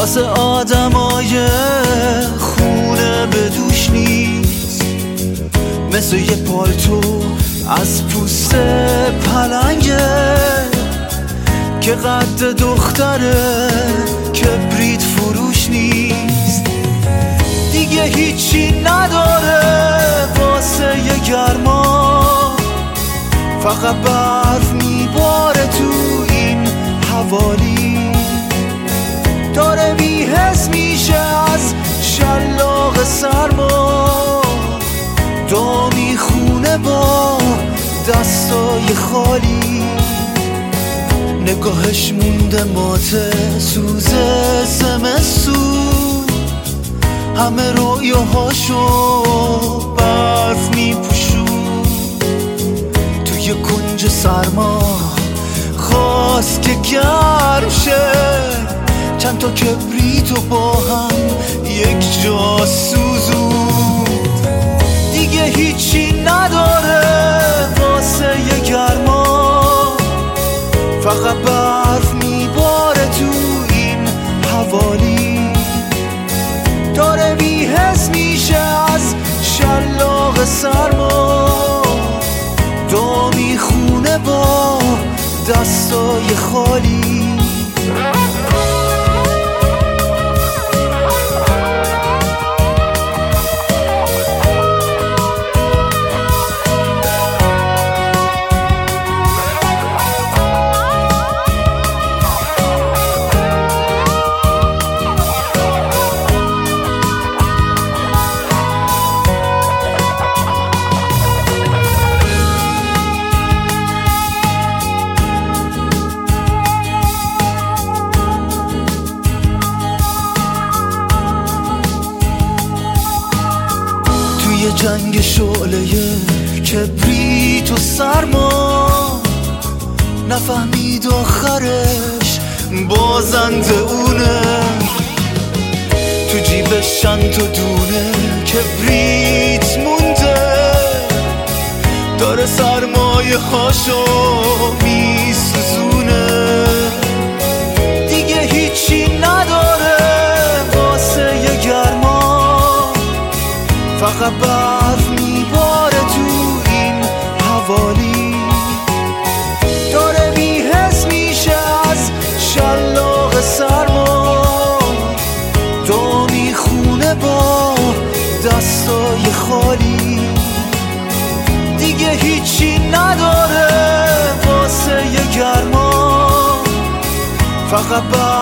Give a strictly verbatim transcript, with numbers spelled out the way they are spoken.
واسه آدمای خونه به دوش نیست، مثل یه پالتو از پوست پلنگه که قد دختره کبریت فروش نیست. دیگه هیچی نداره واسه یه گرما، فقط برف میباره تو این حوالی، داره بی‌حس میشه از شلاق سرما، دو میخونه با دستای خالی، نگاهش مونده ماته سوزه زمستون، همه رویاهاشو برف میپوشون، توی کنج سرما خواست که گرم شه، چند تا کبریتو با هم یک جا سوزوند. دیگه هیچی نداره واسه یه گرما، فقط برف میباره تو این حوالی، داره بی‌حس میشه از شلاق سرما، دو میخونه با دستای خالی. یه جنگ شعله کبریت و سرما، نفهمید آخرش بازنده اونه، تو جیبش چند تا دونه کبریت مونده، داره سرمایه هاشو میسوزونه. دیگه هیچی نداره واسه یه گرما، فقط برف میباره تو این حوالی، داره بی‌حس میشه از شلاق سرما، دو میخونه با دستای خالی. دیگه هیچی نداره واسه یه گرما، فقط برف